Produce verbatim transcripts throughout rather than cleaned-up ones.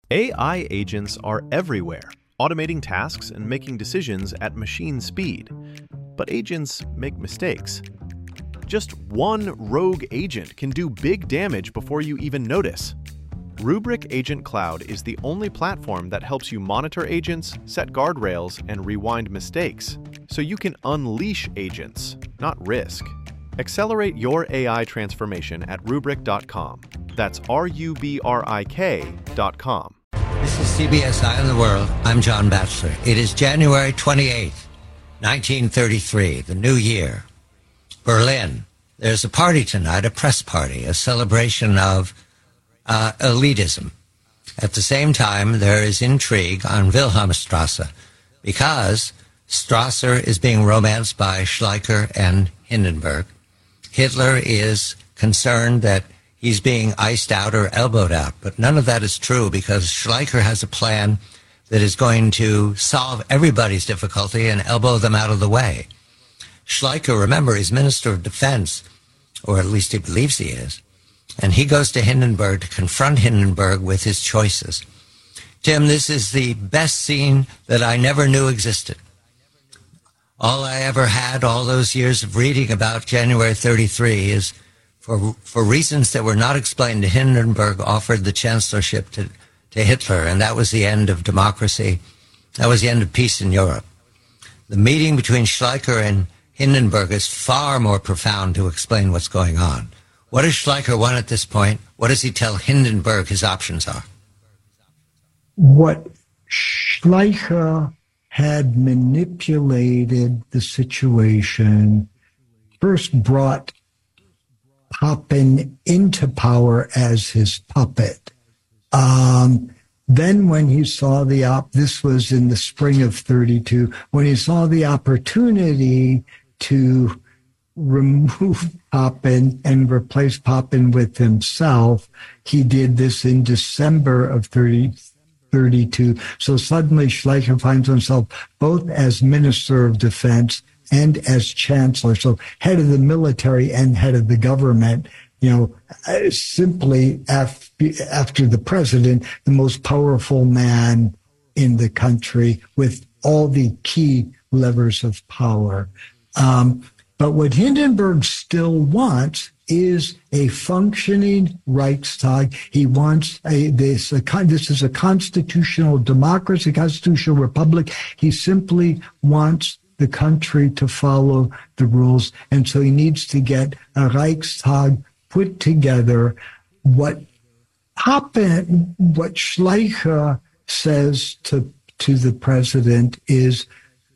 A I agents are everywhere, automating tasks and making decisions at machine speed. But agents make mistakes. Just one rogue agent can do big damage before you even notice. Rubrik Agent Cloud is the only platform that helps you monitor agents, set guardrails, and rewind mistakes, so you can unleash agents, not risk. Accelerate your A I transformation at rubrik dot com. That's R U B R I K dot com. This is C B S Eye on the World. I'm John Batchelor. It is January twenty-eighth, nineteen thirty-three, the new year. Berlin. There's a party tonight, a press party, a celebration of uh, elitism. At the same time, there is intrigue on Wilhelmstrasse because Strasser is being romanced by Schleicher and Hindenburg. Hitler is concerned that he's being iced out or elbowed out, but none of that is true because Schleicher has a plan that is going to solve everybody's difficulty and elbow them out of the way. Schleicher, remember, is Minister of Defense, or at least he believes he is, and he goes to Hindenburg to confront Hindenburg with his choices. Tim, this is the best scene that I never knew existed. All I ever had, all those years of reading about January thirty-three, is for for reasons that were not explained, Hindenburg offered the chancellorship to, to Hitler, and that was the end of democracy. That was the end of peace in Europe. The meeting between Schleicher and Hindenburg is far more profound to explain what's going on. What does Schleicher want at this point? What does he tell Hindenburg his options are? What Schleicher had manipulated the situation, first brought Papen into power as his puppet. Um, then when he saw the op, this was in the spring of thirty-two, when he saw the opportunity to remove Papen and replace Papen with himself, he did this in December of thirty, thirty-two. So suddenly Schleicher finds himself both as Minister of Defense and as Chancellor, so head of the military and head of the government, you know, simply af- after the president, the most powerful man in the country with all the key levers of power. Um, but what Hindenburg still wants is a functioning Reichstag. He wants a this a this is a constitutional democracy, constitutional republic. He simply wants the country to follow the rules, and so he needs to get a Reichstag put together. What happened, what Schleicher says to to the president is,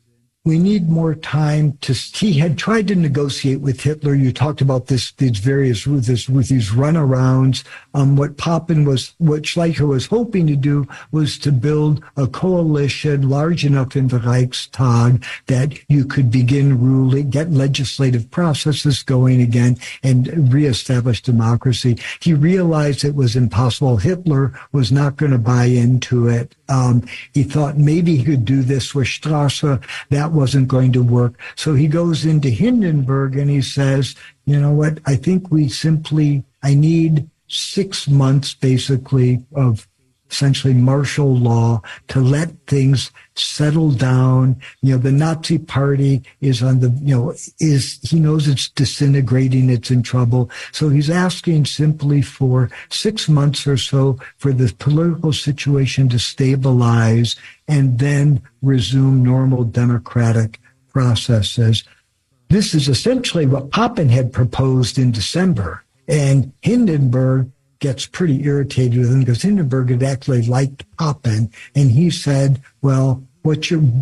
we need more time to, he had tried to negotiate with Hitler. You talked about this, these various, with this, with these runarounds. Um, what Papen was, what Schleicher was hoping to do was to build a coalition large enough in the Reichstag that you could begin ruling, get legislative processes going again and reestablish democracy. He realized it was impossible. Hitler was not going to buy into it. Um, he thought maybe he could do this with Strasser. That wasn't going to work. So he goes into Hindenburg and he says, you know what, I think we simply, I need six months basically of essentially martial law to let things settle down. You know, the Nazi party is on the, you know, is, he knows it's disintegrating, it's in trouble. So he's asking simply for six months or so for the political situation to stabilize and then resume normal democratic processes. This is essentially what Papen had proposed in December. And Hindenburg gets pretty irritated with him because Hindenburg had actually liked Papen. And he said, well, what you're,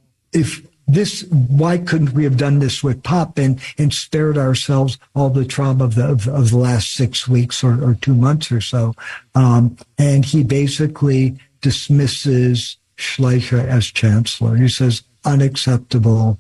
if this, why couldn't we have done this with Papen and spared ourselves all the trauma of the, of, of the last six weeks or, or two months or so? Um, and he basically dismisses Schleicher as chancellor. He says, unacceptable.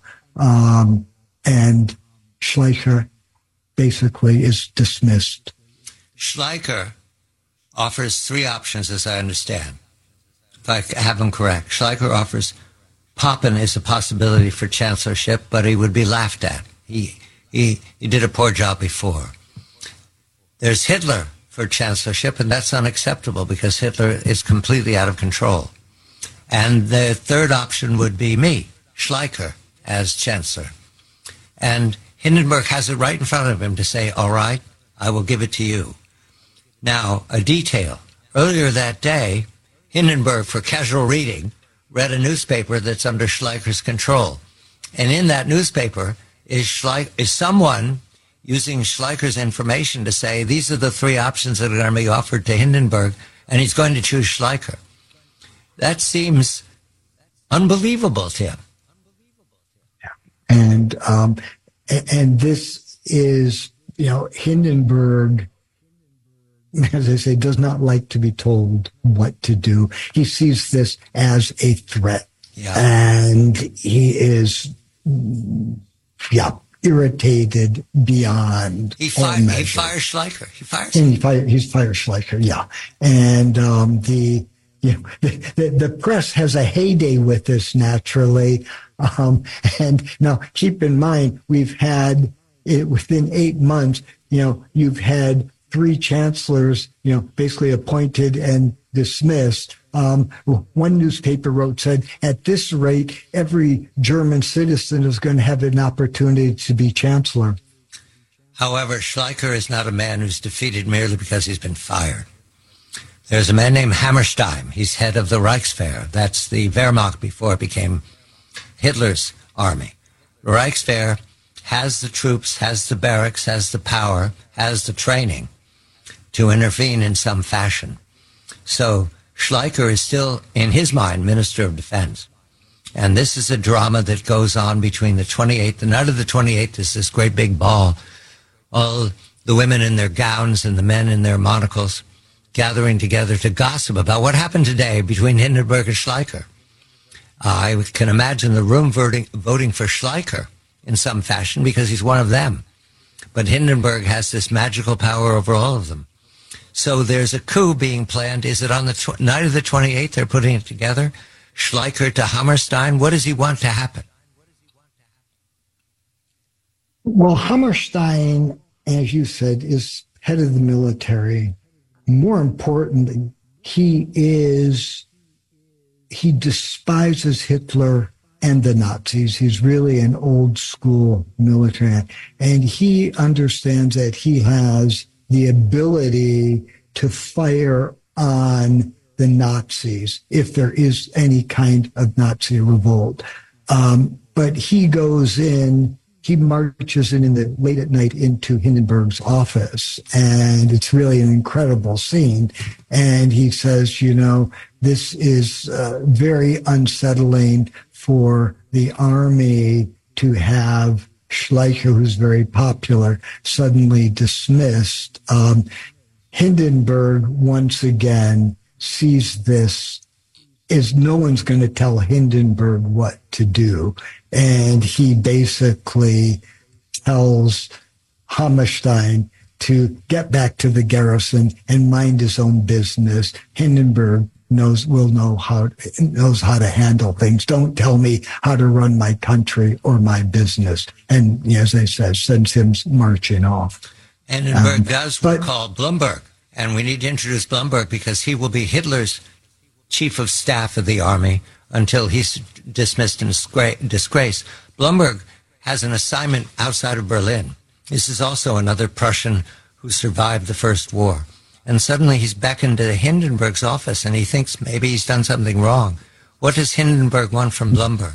Um, and Schleicher basically is dismissed. Schleicher offers three options, as I understand, if I have them correct. Schleicher offers Papen is a possibility for chancellorship, but he would be laughed at. He, he, he did a poor job before. There's Hitler for chancellorship, and that's unacceptable because Hitler is completely out of control. And the third option would be me, Schleicher, as chancellor. And Hindenburg has it right in front of him to say, all right, I will give it to you. Now, a detail. Earlier that day, Hindenburg, for casual reading, read a newspaper that's under Schleicher's control. And in that newspaper is, Schleich- is someone using Schleicher's information to say, these are the three options that are going to be offered to Hindenburg, and he's going to choose Schleicher. That seems unbelievable, Tim. And um, and this is, you know, Hindenburg, as I say, does not like to be told what to do. He sees this as a threat. Yeah. And he is, yeah, irritated beyond he all fire, measure. He fires Schleicher. He fires And him. he fire, he's fires Schleicher, yeah. And um, the, you know, the, the, the press has a heyday with this, naturally. Um, and now, keep in mind, we've had, it, within eight months, you know, you've had three chancellors, you know, basically appointed and dismissed. Um, one newspaper wrote, said, at this rate, every German citizen is going to have an opportunity to be chancellor. However, Schleicher is not a man who's defeated merely because he's been fired. There's a man named Hammerstein. He's head of the Reichswehr. That's the Wehrmacht before it became Hitler's army. The Reichswehr has the troops, has the barracks, has the power, has the training to intervene in some fashion. So Schleicher is still, in his mind, Minister of Defense. And this is a drama that goes on between the twenty-eighth. The night of the twenty-eighth is this great big ball. All the women in their gowns and the men in their monocles gathering together to gossip about what happened today between Hindenburg and Schleicher. I can imagine the room voting, voting for Schleicher in some fashion because he's one of them. But Hindenburg has this magical power over all of them. So there's a coup being planned. Is it on the tw- night of the twenty-eighth they're putting it together? Schleicher to Hammerstein. What does he want to happen? Well, Hammerstein, as you said, is head of the military. More importantly, he is, he despises Hitler and the Nazis. He's really an old school military man. And he understands that he has the ability to fire on the Nazis if there is any kind of Nazi revolt. Um, but he goes in, he marches in, in the late at night into Hindenburg's office, and it's really an incredible scene. And he says, you know, this is uh, very unsettling for the army to have Schleicher, who's very popular, suddenly dismissed. Um, Hindenburg, once again, sees this as no one's going to tell Hindenburg what to do. And he basically tells Hammerstein to get back to the garrison and mind his own business. Hindenburg knows will know how knows how to handle things. Don't tell me how to run my country or my business. And as I said, sends him marching off. Hindenburg Um, does but- recall Blumberg, and we need to introduce Blumberg because he will be Hitler's chief of staff of the army until he's dismissed in disgra- disgrace. Blumberg has an assignment outside of Berlin. This is also another Prussian who survived the First War. And suddenly he's beckoned to Hindenburg's office, and he thinks maybe he's done something wrong. What does Hindenburg want from Blumberg?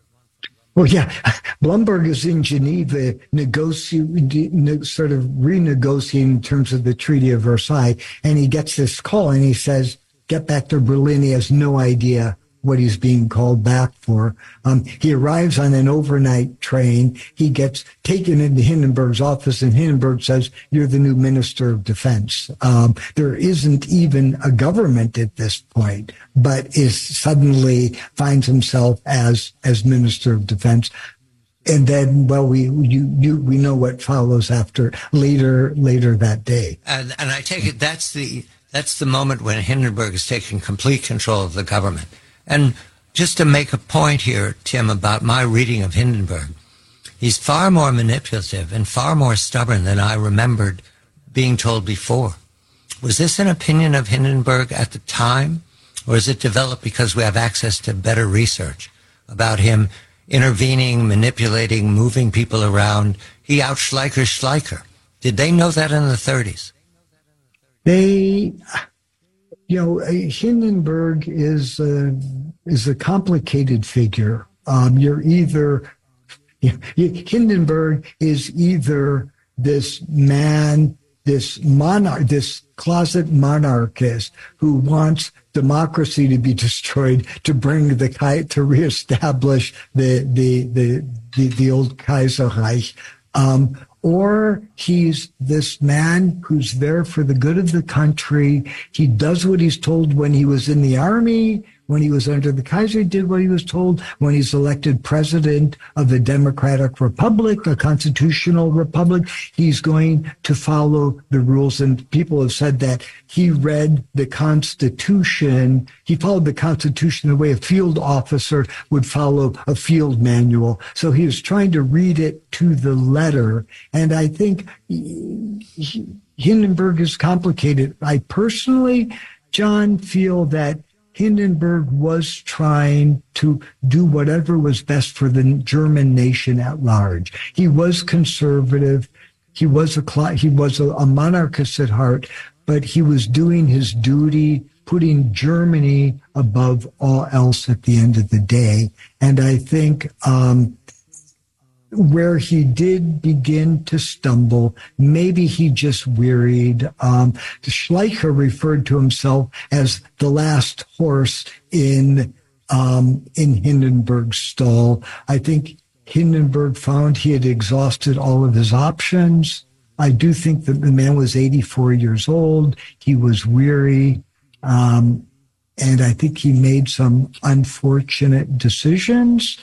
Well, yeah, Blumberg is in Geneva, negotiating, sort of renegotiating in terms of the Treaty of Versailles, and he gets this call, and he says, get back to Berlin. He has no idea what he's being called back for. Um, he arrives on an overnight train. He gets taken into Hindenburg's office, and Hindenburg says, you're the new Minister of Defense. Um, there isn't even a government at this point, but is suddenly finds himself as, as Minister of Defense. And then, well, we you, you we know what follows after later later that day. And, and I take it that's the that's the moment when Hindenburg is taking complete control of the government. And just to make a point here, Tim, about my reading of Hindenburg, he's far more manipulative and far more stubborn than I remembered being told before. Was this an opinion of Hindenburg at the time, or is it developed because we have access to better research about him intervening, manipulating, moving people around? He out Schleicher Schleicher. Did they know that in the thirties? They, you know, Hindenburg is a, is a complicated figure. Um, you're either, you know, Hindenburg is either this man, this monarch, this closet monarchist who wants democracy to be destroyed to bring the to reestablish the the the the, the old Kaiserreich, um, or he's this man who's there for the good of the country. He does what he's told when he was in the army. When he was under the Kaiser, he did what he was told. When he's elected president of a democratic republic, a constitutional republic, he's going to follow the rules. And people have said that he read the Constitution. He followed the Constitution the way a field officer would follow a field manual. So he was trying to read it to the letter. And I think he, Hindenburg is complicated. I personally, John, feel that Hindenburg was trying to do whatever was best for the German nation at large. He was conservative. He was a he was a, a monarchist at heart, but he was doing his duty, putting Germany above all else at the end of the day. And I think um, where he did begin to stumble, maybe he just wearied. Um, Schleicher referred to himself as the last horse in um, in Hindenburg's stall. I think Hindenburg found he had exhausted all of his options. I do think that the man was eighty-four years old. He was weary. Um, and I think he made some unfortunate decisions.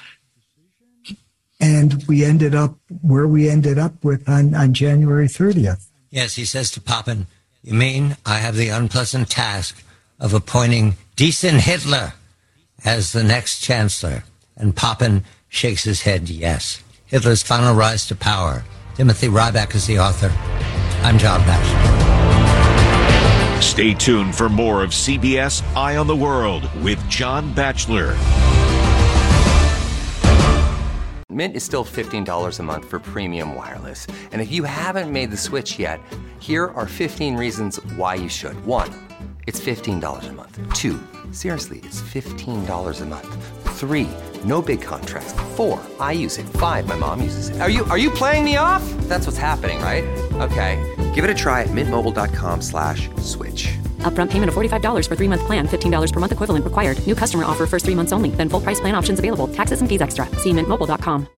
And we ended up where we ended up with on, on January thirtieth. Yes, he says to Papen, "You mean I have the unpleasant task of appointing decent Hitler as the next chancellor?" And Papen shakes his head yes. Hitler's final rise to power. Timothy Ryback is the author. I'm John Batchelor. Stay tuned for more of C B S Eye on the World with John Batchelor. Mint is still fifteen dollars a month for premium wireless. And if you haven't made the switch yet, here are fifteen reasons why you should. One, it's fifteen dollars a month. Two, seriously, it's fifteen dollars a month. Three, no big contracts. Four, I use it. Five, my mom uses it. Are you are you playing me off? That's what's happening, right? Okay, give it a try at mintmobile.com slash switch. Upfront payment of forty-five dollars for three-month plan, fifteen dollars per month equivalent required. New customer offer first three months only. Then full price plan options available. Taxes and fees extra. See mint mobile dot com.